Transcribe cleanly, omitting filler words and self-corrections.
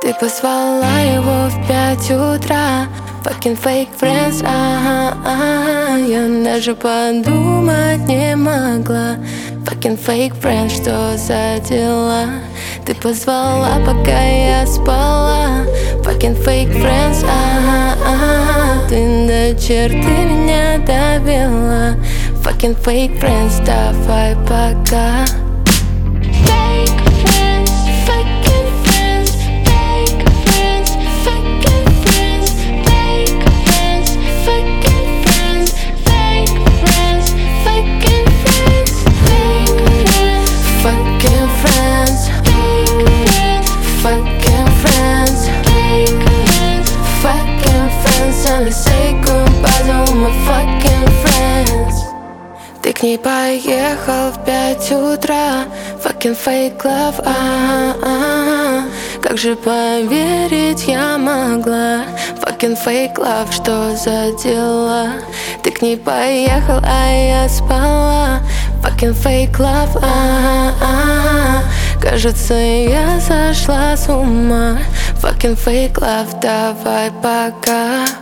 Ты позвала его в 5 утра. Fucking fake friends, ага. Я даже подумать не могла. Fucking fake friends, что за дела? Ты позвала, пока я спала. Fucking fake friends, ага. Ты до черты меня довела. Fucking fake friends, давай пока. Ты к ней поехал в 5 утра. Fucking fake love, ага. Как же поверить я могла? Fucking fake love, что за дела? Ты к ней поехал, а я спала. Fucking fake love, ага. Кажется, я сошла с ума. Fucking fake love, давай пока.